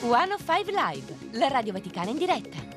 105 Live, la Radio Vaticana in diretta.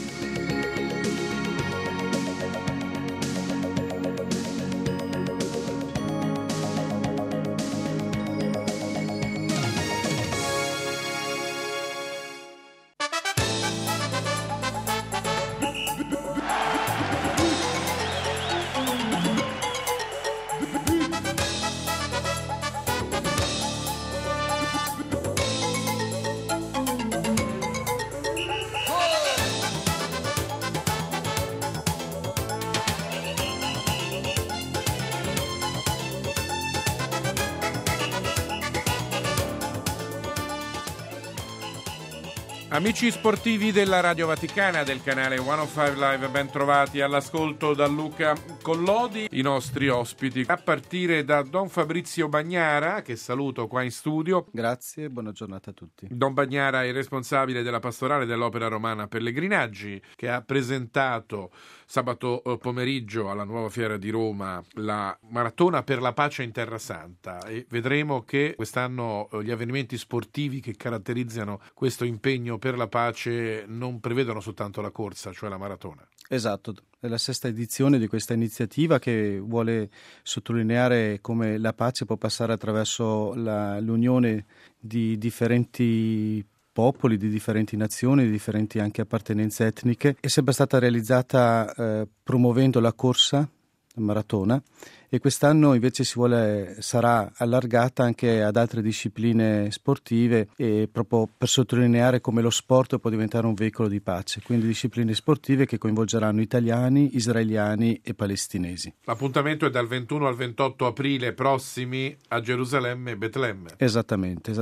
Amici sportivi della Radio Vaticana, del canale 105 Live, ben trovati all'ascolto da Luca Collodi. I nostri ospiti, a partire da Don Fabrizio Bagnara, che saluto qua in studio. Grazie, buona giornata a tutti. Don Bagnara è il responsabile della pastorale dell'Opera Romana Pellegrinaggi, che ha presentato sabato pomeriggio alla Nuova Fiera di Roma la Maratona per la Pace in Terra Santa, e vedremo che quest'anno gli avvenimenti sportivi che caratterizzano questo impegno per la pace non prevedono soltanto la corsa, cioè la maratona. Esatto, è la sesta edizione di questa iniziativa che vuole sottolineare come la pace può passare attraverso l'unione di differenti popoli, di differenti nazioni, di differenti anche appartenenze etniche. È sempre stata realizzata promuovendo la corsa, la maratona, e quest'anno invece sarà allargata anche ad altre discipline sportive, e proprio per sottolineare come lo sport può diventare un veicolo di pace, quindi discipline sportive che coinvolgeranno italiani, israeliani e palestinesi. L'appuntamento è dal 21 al 28 aprile prossimi a Gerusalemme e Betlemme. Esattamente.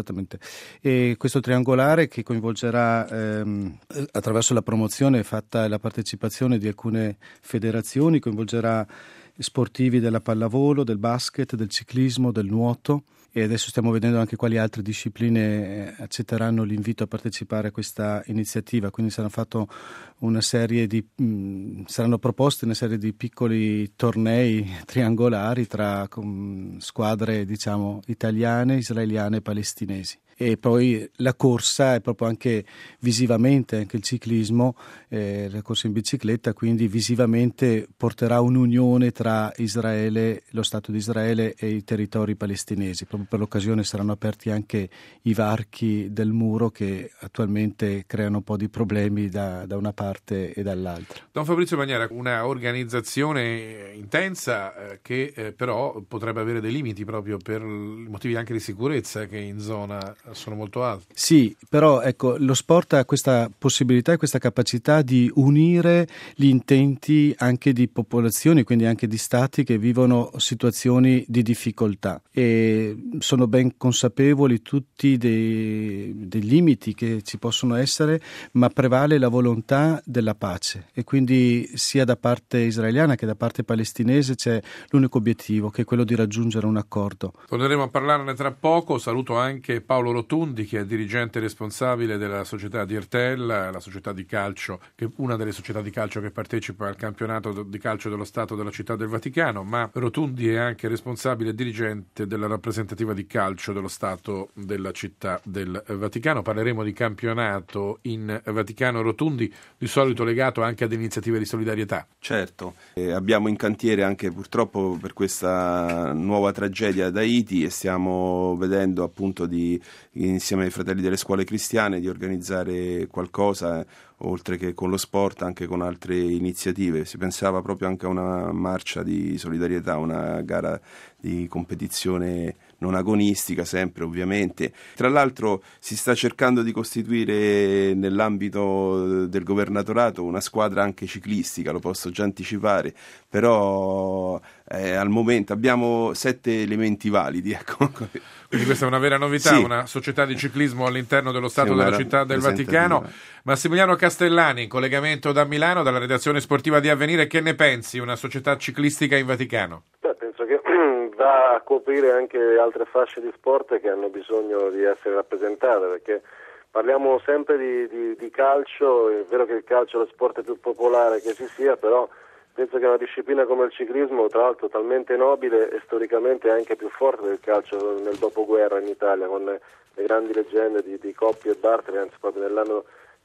E questo triangolare che coinvolgerà attraverso la promozione fatta e la partecipazione di alcune federazioni, coinvolgerà sportivi della pallavolo, del basket, del ciclismo, del nuoto, e adesso stiamo vedendo anche quali altre discipline accetteranno l'invito a partecipare a questa iniziativa. Quindi saranno proposte una serie di piccoli tornei triangolari tra squadre, diciamo, italiane, israeliane e palestinesi. E poi la corsa è proprio anche visivamente, anche il ciclismo, la corsa in bicicletta, quindi visivamente porterà un'unione tra Israele, lo Stato di Israele e i territori palestinesi. Proprio per l'occasione saranno aperti anche i varchi del muro che attualmente creano un po' di problemi da una parte e dall'altra. Don Fabrizio Bagnara, una organizzazione intensa che però potrebbe avere dei limiti proprio per motivi anche di sicurezza, che in zona sono molto alti. Sì, però ecco, lo sport ha questa possibilità e questa capacità di unire gli intenti anche di popolazioni, quindi anche di stati che vivono situazioni di difficoltà, e sono ben consapevoli tutti dei limiti che ci possono essere, ma prevale la volontà della pace, e quindi sia da parte israeliana che da parte palestinese c'è l'unico obiettivo, che è quello di raggiungere un accordo. Torneremo a parlarne tra poco. Saluto anche Paolo Rotundi, che è dirigente responsabile della società di Ertel, la società di calcio, che è una delle società di calcio che partecipa al campionato di calcio dello Stato della Città del Vaticano, ma Rotundi è anche responsabile e dirigente della rappresentativa di calcio dello Stato della Città del Vaticano. Parleremo di campionato in Vaticano. Rotundi, di solito legato anche ad iniziative di solidarietà. Certo, abbiamo in cantiere anche purtroppo per questa nuova tragedia ad Haiti, e stiamo vedendo appunto insieme ai fratelli delle scuole cristiane di organizzare qualcosa, oltre che con lo sport anche con altre iniziative. Si pensava proprio anche a una marcia di solidarietà, una gara di competizione non agonistica, sempre ovviamente. Tra l'altro si sta cercando di costituire nell'ambito del governatorato una squadra anche ciclistica, lo posso già anticipare, però al momento abbiamo 7 elementi validi, ecco. Quindi questa è una vera novità, sì. Una società di ciclismo all'interno dello Stato della Città del Vaticano. Massimiliano Castellani, in collegamento da Milano, dalla redazione sportiva di Avvenire. Che ne pensi, una società ciclistica in Vaticano? Penso che va a coprire anche altre fasce di sport che hanno bisogno di essere rappresentate, perché parliamo sempre di calcio. È vero che il calcio è lo sport più popolare che ci sia, però Penso che una disciplina come il ciclismo, tra l'altro talmente nobile e storicamente anche più forte del calcio nel dopoguerra in Italia, con le grandi leggende di Coppi e Bartoli, anzi proprio nell'anno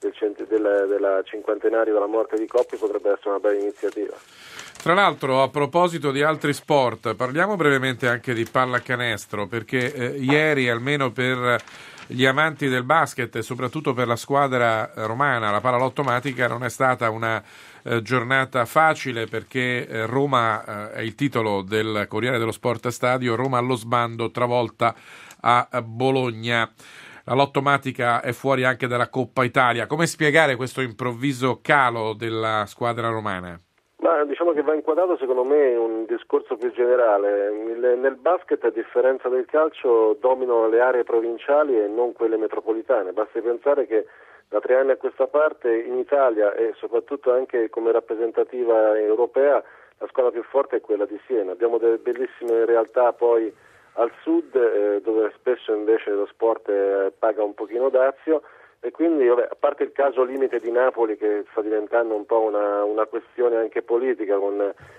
della cinquantenario della morte di Coppi, potrebbe essere una bella iniziativa. Tra l'altro, a proposito di altri sport, parliamo brevemente anche di pallacanestro, perché ieri, almeno per gli amanti del basket e soprattutto per la squadra romana, la pallalottomatica, non è stata una giornata facile, perché Roma è il titolo del Corriere dello Sport Stadio, Roma allo sbando, travolta a Bologna. La lottomatica è fuori anche dalla Coppa Italia. Come spiegare questo improvviso calo della squadra romana? Ma diciamo che va inquadrato secondo me un discorso più generale. Nel basket, a differenza del calcio, dominano le aree provinciali e non quelle metropolitane. Basti pensare che da 3 anni a questa parte in Italia e soprattutto anche come rappresentativa europea la squadra più forte è quella di Siena. Abbiamo delle bellissime realtà poi al sud dove spesso invece lo sport paga un pochino dazio. E quindi, a parte il caso limite di Napoli, che sta diventando un po' una questione anche politica, con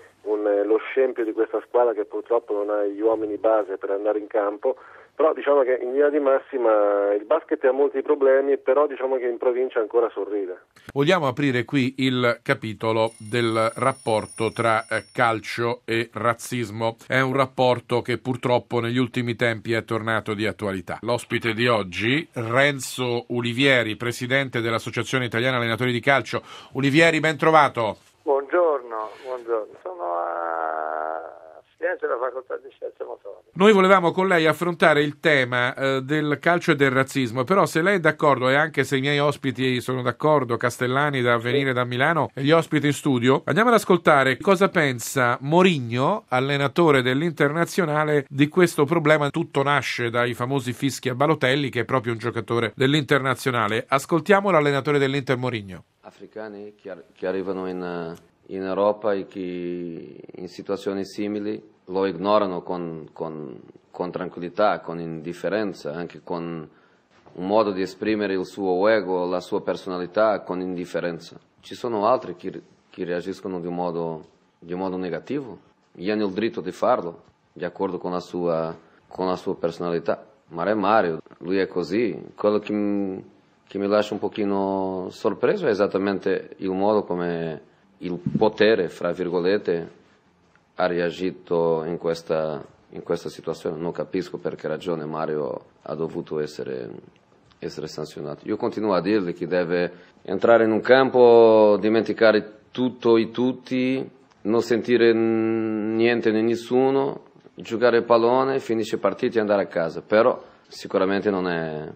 lo scempio di questa squadra che purtroppo non ha gli uomini base per andare in campo, però diciamo che in linea di massima il basket ha molti problemi, però diciamo che in provincia ancora sorride. Vogliamo aprire qui il capitolo del rapporto tra calcio e razzismo. È un rapporto che purtroppo negli ultimi tempi è tornato di attualità. L'ospite di oggi, Renzo Ulivieri, presidente dell'Associazione Italiana Allenatori di Calcio. Ulivieri, ben trovato. Buongiorno. Sono a Firenze della Facoltà di Scienze Motorie. Noi volevamo con lei affrontare il tema del calcio e del razzismo, però se lei è d'accordo, e anche se i miei ospiti sono d'accordo, Castellani da venire da Milano e gli ospiti in studio, andiamo ad ascoltare cosa pensa Mourinho, allenatore dell'Internazionale, di questo problema. Tutto nasce dai famosi fischi a Balotelli, che è proprio un giocatore dell'Internazionale. Ascoltiamo l'allenatore dell'Inter, Mourinho. Africani che arrivano in Europa e che in situazioni simili lo ignorano con tranquillità, con indifferenza, anche con un modo di esprimere il suo ego, la sua personalità con indifferenza. Ci sono altri che reagiscono di un modo negativo, gli hanno il diritto di farlo, di accordo con la sua personalità. Ma è Mario, lui è così. Quello che mi lascia un pochino sorpreso è esattamente il modo come il potere, fra virgolette, ha reagito in questa situazione. Non capisco per che ragione Mario ha dovuto essere sanzionato. Io continuo a dirgli che deve entrare in un campo, dimenticare tutto e tutti, non sentire niente né nessuno, giocare il pallone, finisce partita e andare a casa. Però sicuramente non è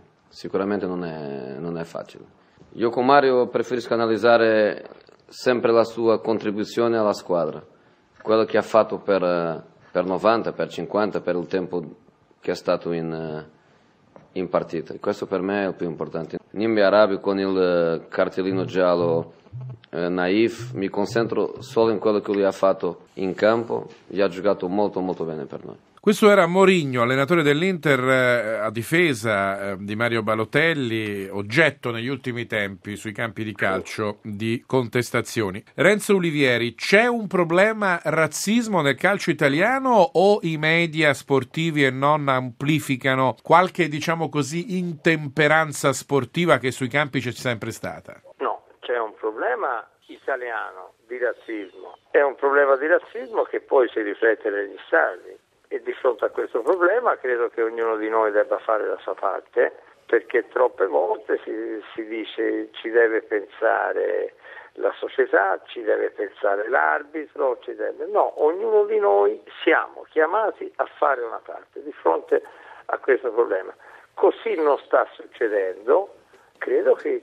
facile. Io con Mario preferisco analizzare sempre la sua contribuzione alla squadra, quello che ha fatto per 90, per 50, per il tempo che è stato in partita. Questo per me è il più importante. Non mi arrabbio con il cartellino giallo naif, mi concentro solo in quello che lui ha fatto in campo e ha giocato molto molto bene per noi. Questo era Mourinho, allenatore dell'Inter, a difesa di Mario Balotelli, oggetto negli ultimi tempi sui campi di calcio di contestazioni. Renzo Ulivieri, c'è un problema razzismo nel calcio italiano o i media sportivi e non amplificano qualche, diciamo così, intemperanza sportiva che sui campi c'è sempre stata? No, c'è un problema italiano di razzismo. È un problema di razzismo che poi si riflette negli stadi. E di fronte a questo problema credo che ognuno di noi debba fare la sua parte, perché troppe volte si dice ci deve pensare la società, ci deve pensare l'arbitro, no, ognuno di noi siamo chiamati a fare una parte di fronte a questo problema. Così non sta succedendo, credo che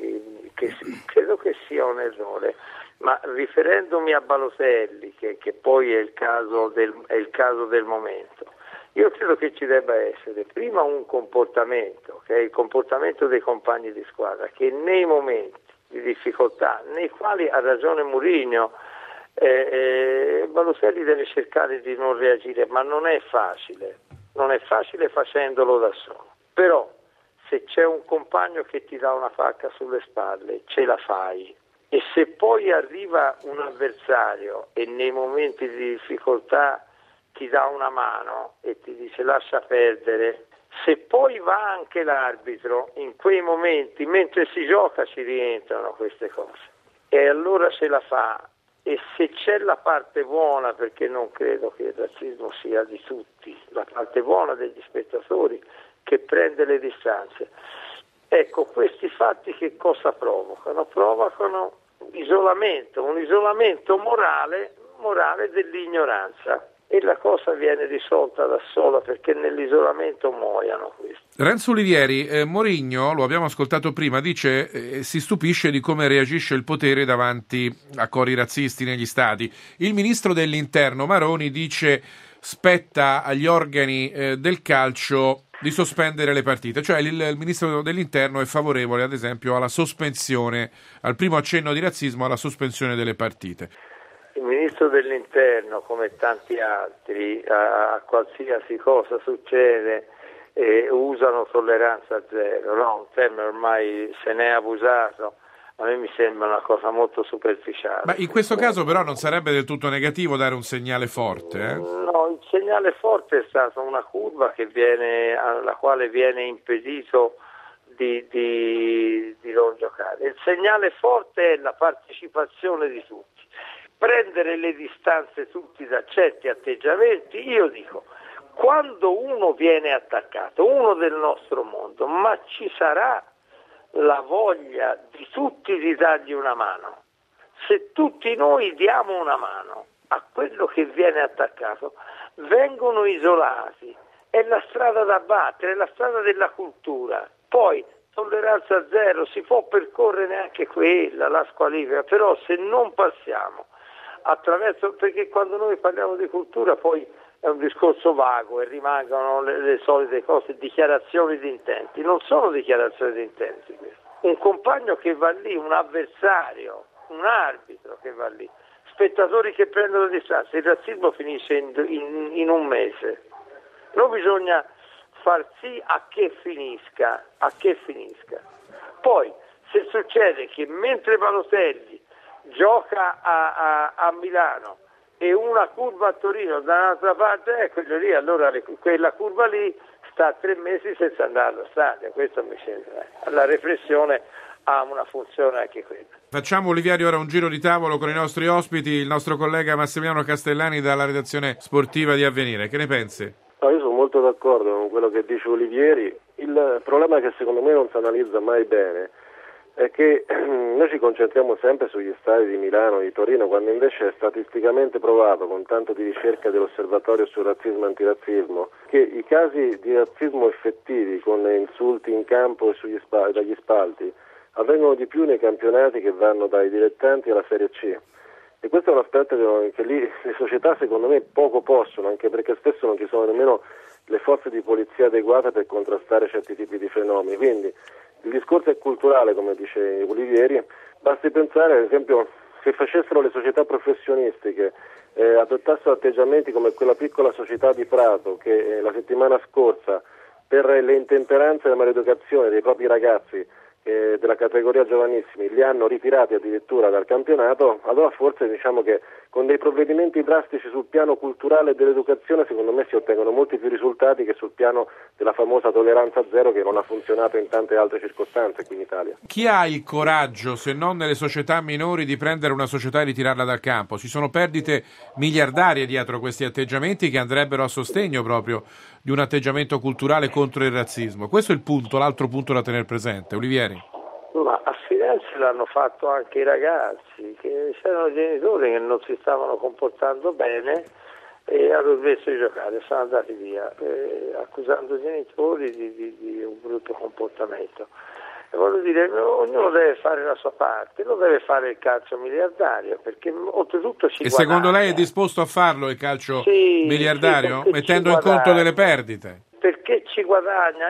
sia un errore. Ma riferendomi a Balotelli, che poi è il caso del momento, io credo che ci debba essere prima un comportamento, che è il comportamento dei compagni di squadra, che nei momenti di difficoltà, nei quali ha ragione Mourinho, Balotelli deve cercare di non reagire, ma non è facile facendolo da solo. Però se c'è un compagno che ti dà una pacca sulle spalle, ce la fai. E se poi arriva un avversario e nei momenti di difficoltà ti dà una mano e ti dice lascia perdere, se poi va anche l'arbitro, in quei momenti, mentre si gioca, ci rientrano queste cose. E allora ce la fa. E se c'è la parte buona, perché non credo che il razzismo sia di tutti, la parte buona degli spettatori che prende le distanze. Ecco, questi fatti che cosa provocano? Provocano isolamento, un isolamento morale dell'ignoranza. E la cosa viene risolta da sola, perché nell'isolamento muoiono questi. Renzo Olivieri, Mourinho, lo abbiamo ascoltato prima, dice si stupisce di come reagisce il potere davanti a cori razzisti negli stadi. Il ministro dell'Interno Maroni dice spetta agli organi del calcio di sospendere le partite, cioè il ministro dell'Interno è favorevole ad esempio alla sospensione, al primo accenno di razzismo, alla sospensione delle partite. Il ministro dell'Interno, come tanti altri, a qualsiasi cosa succede, usano tolleranza zero, no? Un termine ormai se ne è abusato, a me mi sembra una cosa molto superficiale. Ma in questo caso però non sarebbe del tutto negativo dare un segnale forte? No, il segnale forte è stata una curva alla quale viene impedito di non giocare. Il segnale forte è la partecipazione di tutti. Prendere le distanze tutti da certi atteggiamenti, io dico, quando uno viene attaccato, uno del nostro mondo, ma ci sarà la voglia di tutti di dargli una mano. Se tutti noi diamo una mano a quello che viene attaccato, vengono isolati, è la strada da battere, è la strada della cultura. Poi tolleranza zero, si può percorrere anche quella, la squalifica, però se non passiamo perché quando noi parliamo di cultura poi è un discorso vago e rimangono le solite cose, dichiarazioni di intenti. Non sono dichiarazioni di intenti queste. Un compagno che va lì, un avversario, un arbitro che va lì, spettatori che prendono distanza, il razzismo finisce in un mese. Non bisogna far sì a che finisca. Poi se succede che mentre Balotelli gioca a Milano e una curva a Torino dall'altra parte, quello lì, allora quella curva lì sta 3 mesi senza andare allo stadio, questo mi sembra. La repressione ha una funzione anche quella. Facciamo, Olivieri, ora un giro di tavolo con i nostri ospiti, il nostro collega Massimiliano Castellani dalla redazione sportiva di Avvenire. Che ne pensi? No, io sono molto d'accordo con quello che dice Olivieri. Il problema è che secondo me non si analizza mai bene è che noi ci concentriamo sempre sugli stadi di Milano e di Torino, quando invece è statisticamente provato, con tanto di ricerca dell'Osservatorio sul razzismo e antirazzismo, che i casi di razzismo effettivi con insulti in campo e dagli spalti avvengono di più nei campionati che vanno dai dilettanti alla Serie C. E questo è un aspetto che lì le società secondo me poco possono, anche perché spesso non ci sono nemmeno le forze di polizia adeguate per contrastare certi tipi di fenomeni. Quindi il discorso è culturale, come dice Olivieri. Basti pensare, ad esempio, se facessero le società professionistiche, adottassero atteggiamenti come quella piccola società di Prato che la settimana scorsa, per le intemperanze e la maleducazione dei propri ragazzi della categoria giovanissimi, li hanno ritirati addirittura dal campionato, allora forse diciamo che con dei provvedimenti drastici sul piano culturale e dell'educazione secondo me si ottengono molti più risultati che sul piano della famosa tolleranza zero, che non ha funzionato in tante altre circostanze qui in Italia. Chi ha il coraggio, se non nelle società minori, di prendere una società e ritirarla dal campo? Ci sono perdite miliardarie dietro questi atteggiamenti che andrebbero a sostegno proprio di un atteggiamento culturale contro il razzismo. Questo è il punto, l'altro punto da tenere presente. Olivieri? Ma a Firenze l'hanno fatto anche i ragazzi, che c'erano genitori che non si stavano comportando bene e hanno smesso di giocare, sono andati via, accusando i genitori di un brutto comportamento. E voglio dire, ognuno deve fare la sua parte, lo deve fare il calcio miliardario, perché oltretutto ci guadagna. E secondo lei è disposto a farlo il calcio miliardario, mettendo in conto delle perdite? Perché ci guadagna.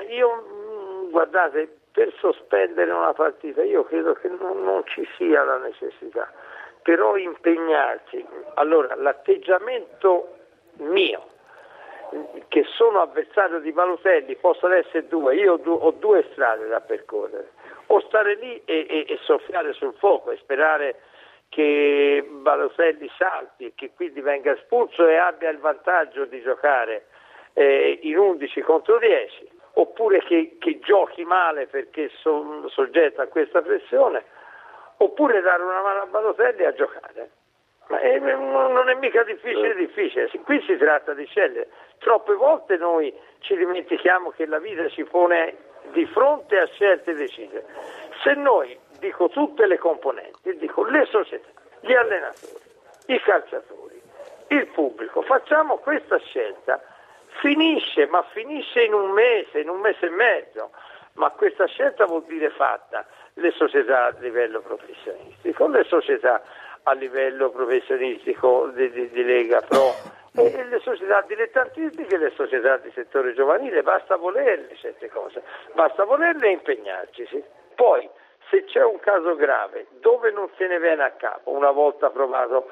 Io, guardate, per sospendere una partita io credo che non ci sia la necessità, però impegnarci. Allora, l'atteggiamento mio che sono avversario di Balotelli possano essere due. Io ho due strade da percorrere: o stare lì e soffiare sul fuoco e sperare che Balotelli salti e che quindi venga espulso e abbia il vantaggio di giocare in 11 contro 10, oppure che giochi male perché sono soggetto a questa pressione, oppure dare una mano a Balotelli a giocare. Ma non è mica difficile. Qui si tratta di scegliere. Troppe volte noi ci dimentichiamo che la vita ci pone di fronte a scelte decise. Se noi, dico tutte le componenti, dico le società, gli allenatori, i calciatori, il pubblico, facciamo questa scelta, finisce in un mese e mezzo, ma questa scelta vuol dire fatta. Le società a livello professionistico, le società a livello professionistico di Lega Pro, e le società dilettantistiche e le società di settore giovanile. Basta volerle certe cose, basta volerle e impegnarci. Sì. Poi, se c'è un caso grave dove non se ne viene a capo, una volta provato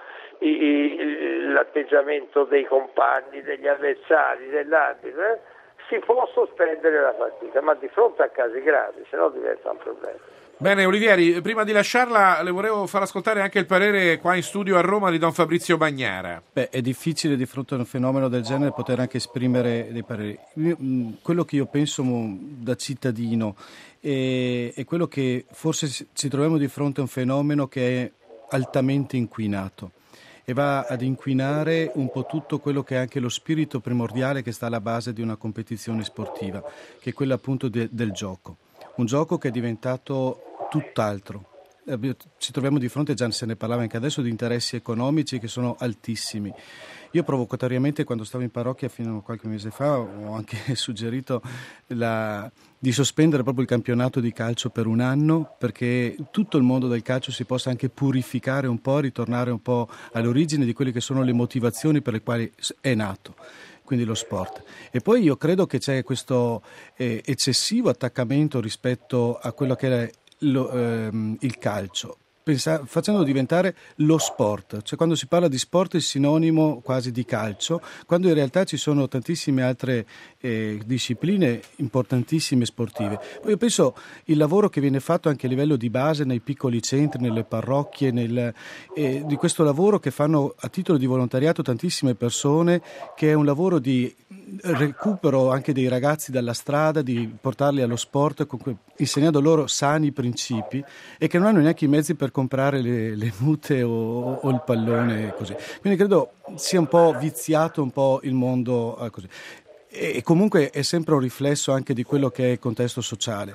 l'atteggiamento dei compagni, degli avversari, dell'arbitro, si può sospendere la partita, ma di fronte a casi gravi, se no diventa un problema. Bene, Olivieri, prima di lasciarla le volevo far ascoltare anche il parere qua in studio a Roma di Don Fabrizio Bagnara. È difficile di fronte a un fenomeno del genere poter anche esprimere dei pareri. Quello che io penso da cittadino è quello che forse ci troviamo di fronte a un fenomeno che è altamente inquinato e va ad inquinare un po' tutto quello che è anche lo spirito primordiale che sta alla base di una competizione sportiva, che è quello appunto del gioco. Un gioco che è diventato tutt'altro. Ci troviamo di fronte, già se ne parlava anche adesso, di interessi economici che sono altissimi. Io provocatoriamente, quando stavo in parrocchia fino a qualche mese fa, ho anche suggerito di sospendere proprio il campionato di calcio per un anno, perché tutto il mondo del calcio si possa anche purificare un po', ritornare un po' all'origine di quelle che sono le motivazioni per le quali è nato, quindi lo sport. E poi io credo che c'è questo eccessivo attaccamento rispetto a quello che è il calcio, facendolo diventare lo sport. Cioè, quando si parla di sport è sinonimo quasi di calcio, quando in realtà ci sono tantissime altre discipline importantissime sportive. Poi io penso il lavoro che viene fatto anche a livello di base nei piccoli centri, nelle parrocchie, di questo lavoro che fanno a titolo di volontariato tantissime persone, che è un lavoro di recupero anche dei ragazzi dalla strada, di portarli allo sport insegnando loro sani principi, e che non hanno neanche i mezzi per comprare le mute o il pallone così. Quindi credo sia un po' viziato un po' il mondo così. E comunque è sempre un riflesso anche di quello che è il contesto sociale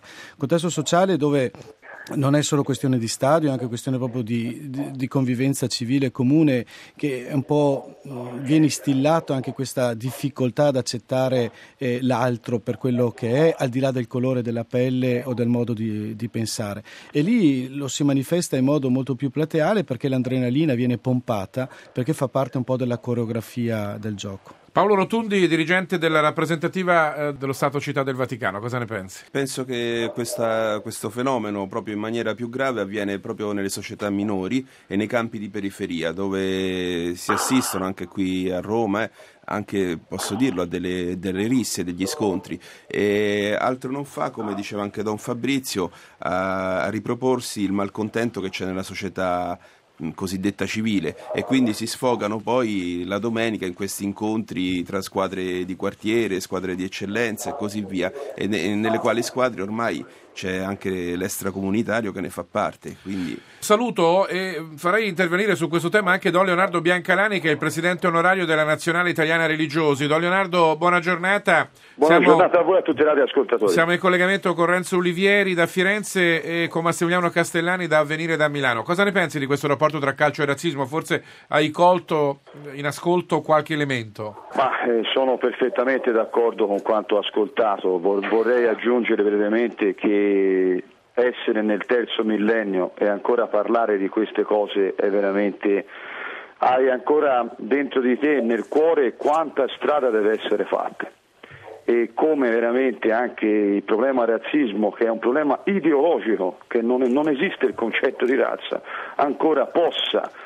dove non è solo questione di stadio, è anche questione proprio di convivenza civile comune, che un po' viene instillato anche questa difficoltà ad accettare l'altro per quello che è, al di là del colore della pelle o del modo di pensare. E lì lo si manifesta in modo molto più plateale, perché l'adrenalina viene pompata, perché fa parte un po' della coreografia del gioco. Paolo Rotundi, dirigente della rappresentativa dello Stato Città del Vaticano, cosa ne pensi? Penso che questo fenomeno, proprio in maniera più grave, avviene proprio nelle società minori e nei campi di periferia, dove si assistono anche qui a Roma, anche, posso dirlo, a delle risse, degli scontri, e altro non fa, come diceva anche Don Fabrizio, a riproporsi il malcontento che c'è nella società cosiddetta civile, e quindi si sfogano poi la domenica in questi incontri tra squadre di quartiere, squadre di eccellenza e così via, e nelle quali squadre ormai c'è anche l'extracomunitario che ne fa parte. Quindi saluto e farei intervenire su questo tema anche Don Leonardo Biancalani, che è il presidente onorario della Nazionale Italiana Religiosi. Don Leonardo, buona giornata. Giornata a voi e a tutti i radioascoltatori. Siamo in collegamento con Renzo Olivieri da Firenze e con Massimiliano Castellani da Avvenire da Milano. Cosa ne pensi di questo rapporto tra calcio e razzismo? Forse hai colto in ascolto qualche elemento? Sono perfettamente d'accordo con quanto ascoltato. Vorrei aggiungere brevemente che essere nel terzo millennio e ancora parlare di queste cose è veramente, hai ancora dentro di te, nel cuore, quanta strada deve essere fatta, e come veramente anche il problema razzismo, che è un problema ideologico, che non esiste il concetto di razza, ancora possa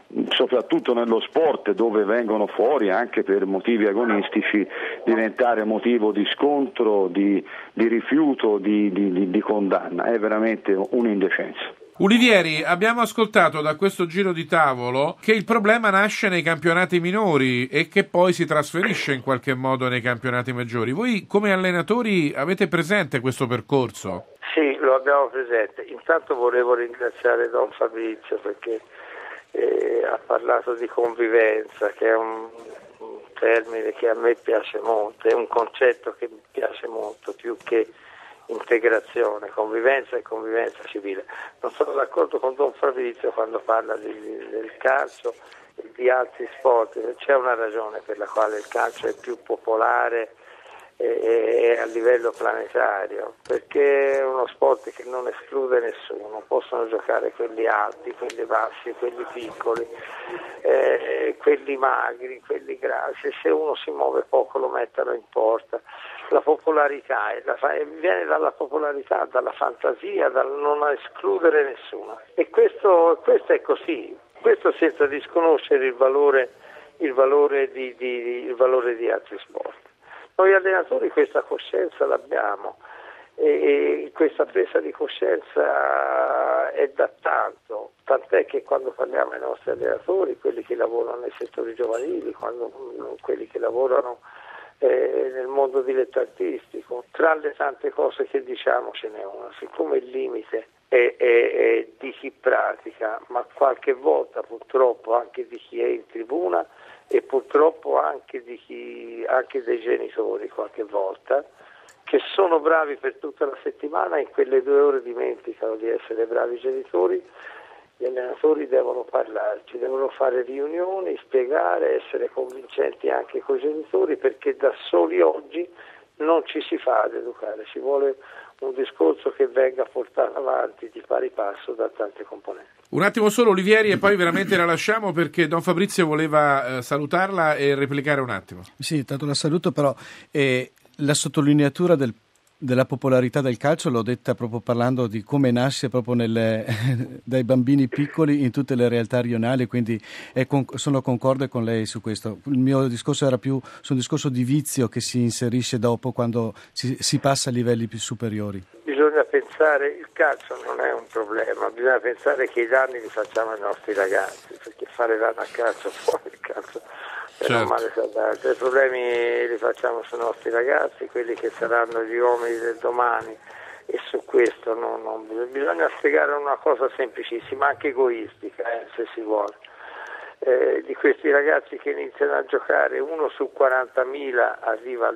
soprattutto nello sport, dove vengono fuori anche per motivi agonistici, diventare motivo di scontro, di rifiuto, di condanna. È veramente un'indecenza. Ulivieri, abbiamo ascoltato da questo giro di tavolo che il problema nasce nei campionati minori e che poi si trasferisce in qualche modo nei campionati maggiori. Voi come allenatori avete presente questo percorso? Sì, lo abbiamo presente. Intanto volevo ringraziare Don Fabrizio perché ha parlato di convivenza, che è un termine che a me piace molto, è un concetto che mi piace molto, più che integrazione, convivenza e convivenza civile. Non sono d'accordo con Don Fabrizio quando parla del calcio e di altri sport. C'è una ragione per la quale il calcio è più popolare e a livello planetario, perché è uno sport che non esclude nessuno, possono giocare quelli alti, quelli bassi, quelli piccoli, quelli magri, quelli grassi, e se uno si muove poco lo mettono in porta. La popolarità viene dalla popolarità, dalla fantasia, dal non escludere nessuno, e questo è così, questo senza disconoscere il valore di altri sport. Noi allenatori questa coscienza l'abbiamo e questa presa di coscienza è da tanto, tant'è che quando parliamo ai nostri allenatori, quelli che lavorano nei settori giovanili, quelli che lavorano nel mondo dilettantistico, tra le tante cose che diciamo ce n'è una, siccome il limite è di chi pratica, ma qualche volta purtroppo anche di chi è in tribuna e purtroppo anche dei genitori qualche volta, che sono bravi per tutta la settimana e in quelle 2 ore dimenticano di essere bravi genitori. Gli allenatori devono parlarci, devono fare riunioni, spiegare, essere convincenti anche con i genitori, perché da soli oggi non ci si fa ad educare, ci vuole un discorso che venga portato avanti di pari passo da tante componenti. Un attimo solo Ulivieri e poi veramente la lasciamo perché Don Fabrizio voleva salutarla e replicare un attimo. Sì, tanto la saluto, però la sottolineatura della popolarità del calcio l'ho detta proprio parlando di come nasce proprio dai bambini piccoli in tutte le realtà rionali, quindi sono concorde con lei su questo. Il mio discorso era più su un discorso di vizio che si inserisce dopo quando si passa a livelli più superiori. Bisogna pensare, il calcio non è un problema, bisogna pensare che i danni li facciamo ai nostri ragazzi, perché fare danno a calcio fuori il calcio certo. Male saldato. I problemi li facciamo sui nostri ragazzi, quelli che saranno gli uomini del domani, e su questo non bisogna spiegare una cosa semplicissima, anche egoistica, se si vuole. Di questi ragazzi che iniziano a giocare, 1 su 40.000 arriva a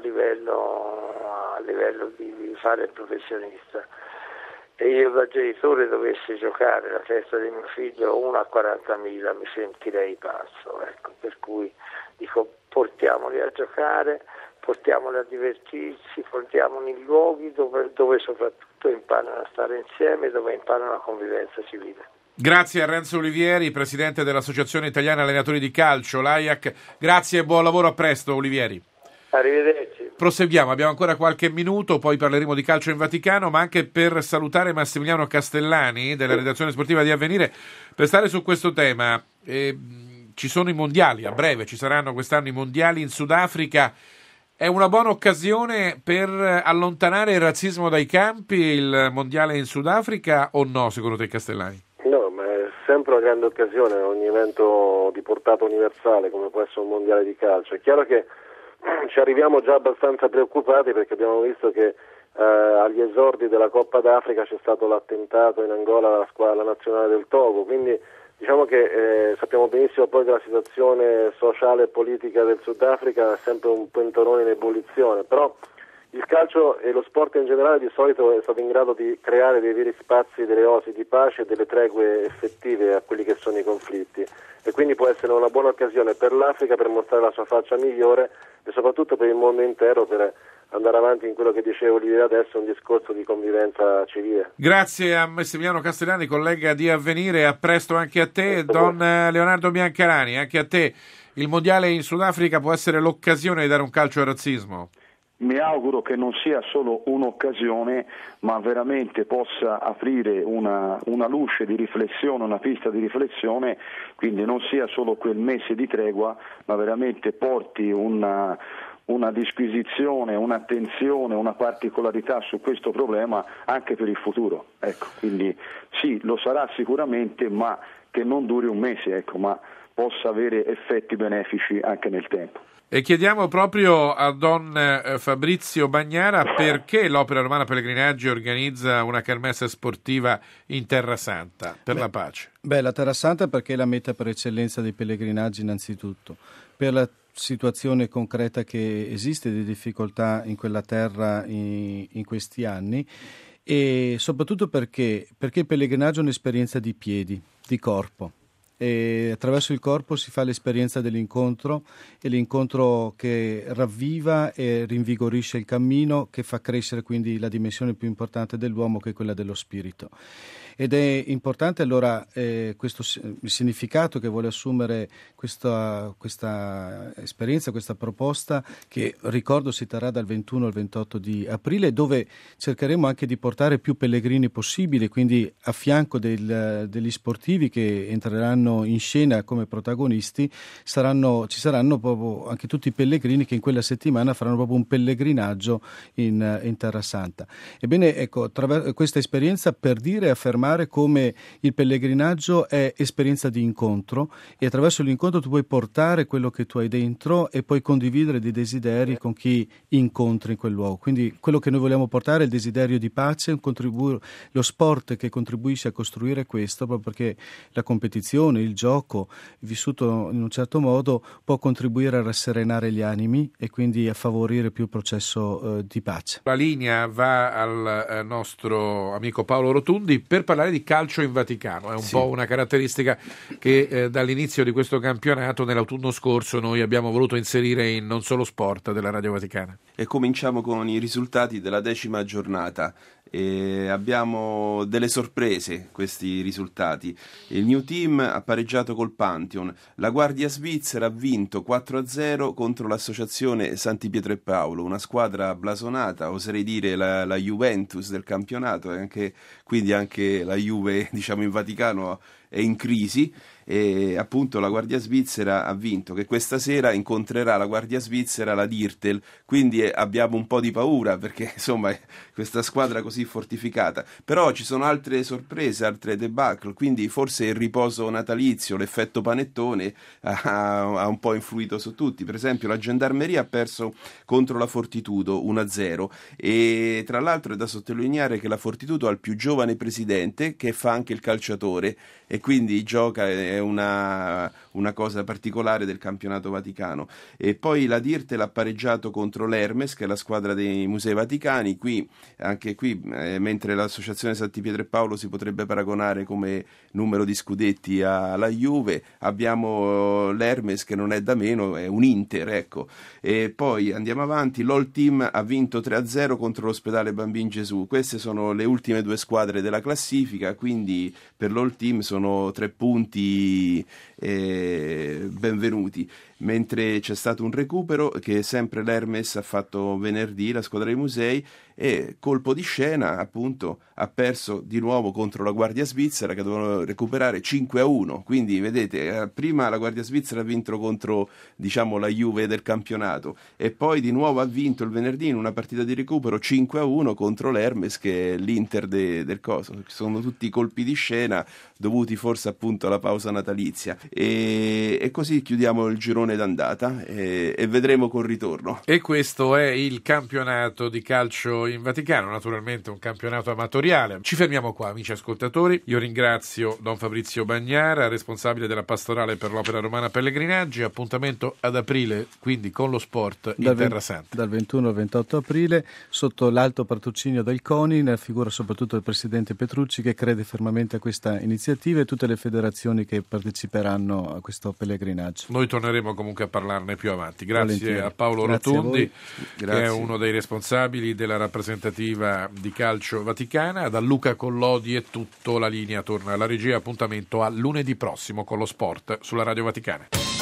livello di fare il professionista, e io da genitore dovessi giocare la testa di mio figlio 1 a 40.000 mi sentirei pazzo, ecco, per cui dico portiamoli a giocare, portiamoli a divertirsi, portiamoli in luoghi dove soprattutto imparano a stare insieme, dove imparano la convivenza civile. Grazie a Renzo Ulivieri, presidente dell'Associazione Italiana Allenatori di Calcio, l'AIAC. Grazie e buon lavoro, a presto Ulivieri. Arrivederci. Proseguiamo, abbiamo ancora qualche minuto, poi parleremo di calcio in Vaticano, ma anche per salutare Massimiliano Castellani della redazione sportiva di Avvenire per stare su questo tema. Ci sono i mondiali, a breve ci saranno quest'anno i mondiali in Sudafrica. È una buona occasione per allontanare il razzismo dai campi, il mondiale in Sudafrica, o no, secondo te, Castellani? No, ma è sempre una grande occasione, ogni evento di portata universale come può essere un mondiale di calcio. È chiaro che ci arriviamo già abbastanza preoccupati perché abbiamo visto che agli esordi della Coppa d'Africa c'è stato l'attentato in Angola alla squadra nazionale del Togo, quindi diciamo che sappiamo benissimo poi che la situazione sociale e politica del Sudafrica è sempre un pentolone in ebollizione, però il calcio e lo sport in generale di solito è stato in grado di creare dei veri spazi, delle oasi di pace e delle tregue effettive a quelli che sono i conflitti, e quindi può essere una buona occasione per l'Africa per mostrare la sua faccia migliore e soprattutto per il mondo intero per andare avanti in quello che dicevo lì adesso, un discorso di convivenza civile. Grazie a Massimiliano Castellani, collega di Avvenire, a presto anche a te. Don Leonardo Biancalani, anche a te il mondiale in Sudafrica può essere l'occasione di dare un calcio al razzismo? mi auguro che non sia solo un'occasione, ma veramente possa aprire una luce di riflessione, una pista di riflessione, quindi non sia solo quel mese di tregua, ma veramente porti una disquisizione, un'attenzione, una particolarità su questo problema anche per il futuro. Ecco, quindi sì, lo sarà sicuramente, ma che non duri un mese, ecco, ma possa avere effetti benefici anche nel tempo. E chiediamo proprio a Don Fabrizio Bagnara perché l'Opera Romana Pellegrinaggi organizza una kermesse sportiva in Terra Santa per la pace. La Terra Santa perché è la meta per eccellenza dei pellegrinaggi innanzitutto, per la situazione concreta che esiste di difficoltà in quella terra in questi anni, e soprattutto perché il pellegrinaggio è un'esperienza di piedi, di corpo. E attraverso il corpo si fa l'esperienza dell'incontro, e l'incontro che ravviva e rinvigorisce il cammino, che fa crescere quindi la dimensione più importante dell'uomo, che è quella dello spirito. Ed è importante allora il significato che vuole assumere questa esperienza, questa proposta, che ricordo si terrà dal 21 al 28 di aprile, dove cercheremo anche di portare più pellegrini possibili, quindi a fianco degli sportivi che entreranno in scena come protagonisti ci saranno proprio anche tutti i pellegrini che in quella settimana faranno proprio un pellegrinaggio in Terra Santa. Ebbene, ecco, attraverso questa esperienza, per dire e affermare come il pellegrinaggio è esperienza di incontro, e attraverso l'incontro tu puoi portare quello che tu hai dentro e puoi condividere dei desideri con chi incontri in quel luogo. Quindi quello che noi vogliamo portare è il desiderio di pace, lo sport che contribuisce a costruire questo, proprio perché la competizione, il gioco vissuto in un certo modo può contribuire a rasserenare gli animi e quindi a favorire più il processo di pace. La linea va al nostro amico Paolo Rotundi per parlare di calcio in Vaticano. È un po' una caratteristica che dall'inizio di questo campionato nell'autunno scorso noi abbiamo voluto inserire in Non Solo Sport della Radio Vaticana. E cominciamo con i risultati della 10ª giornata. Abbiamo delle sorprese questi risultati. Il New Team ha pareggiato col Pantheon, la Guardia Svizzera ha vinto 4-0 contro l'associazione Santi Pietro e Paolo, una squadra blasonata, oserei dire la Juventus del campionato, e quindi anche la Juve, diciamo, in Vaticano è in crisi. E appunto la Guardia Svizzera ha vinto, che questa sera incontrerà la Guardia Svizzera la Dirtel, quindi abbiamo un po' di paura, perché insomma questa squadra così fortificata. Però ci sono altre sorprese, altre debacle, quindi forse il riposo natalizio, l'effetto panettone ha un po' influito su tutti. Per esempio la Gendarmeria ha perso contro la Fortitudo 1-0, e tra l'altro è da sottolineare che la Fortitudo ha il più giovane presidente, che fa anche il calciatore, e quindi gioca, è una cosa particolare del campionato vaticano. E poi la Dirtel ha pareggiato contro l'Hermes, che è la squadra dei Musei Vaticani. Anche qui, mentre l'associazione Santi Pietro e Paolo si potrebbe paragonare come numero di scudetti alla Juve, abbiamo l'Hermes, che non è da meno, è un Inter, ecco. E poi andiamo avanti, l'All Team ha vinto 3-0 contro l'Ospedale Bambin Gesù. Queste sono le ultime 2 squadre della classifica, quindi per l'All Team sono 3 punti benvenuti. Mentre c'è stato un recupero che sempre l'Hermes ha fatto venerdì, la squadra dei musei, e colpo di scena, appunto, ha perso di nuovo contro la Guardia Svizzera, che dovevano recuperare 5-1. Quindi vedete, prima la Guardia Svizzera ha vinto contro, diciamo, la Juve del campionato, e poi di nuovo ha vinto il venerdì in una partita di recupero 5-1 contro l'Hermes, che è l'Inter del coso. Sono tutti colpi di scena dovuti forse appunto alla pausa natalizia, e così chiudiamo il girone d'andata e vedremo col ritorno. E questo è il campionato di calcio in Vaticano, naturalmente un campionato amatoriale. Ci fermiamo qua, amici ascoltatori. Io ringrazio Don Fabrizio Bagnara, responsabile della pastorale per l'Opera Romana Pellegrinaggi. Appuntamento ad aprile, quindi con lo sport in Terra Santa. Dal 21 al 28 aprile, sotto l'alto patrocinio del CONI, nella figura soprattutto del presidente Petrucci, che crede fermamente a questa iniziativa, e tutte le federazioni che parteciperanno a questo pellegrinaggio. Noi torneremo comunque a parlarne più avanti. Grazie Volentieri. a Paolo Grazie Rotundi, a che è uno dei responsabili della rappresentativa di calcio vaticana. Da Luca Collodi è tutto, la linea torna alla regia. Appuntamento a lunedì prossimo con lo sport sulla Radio Vaticana.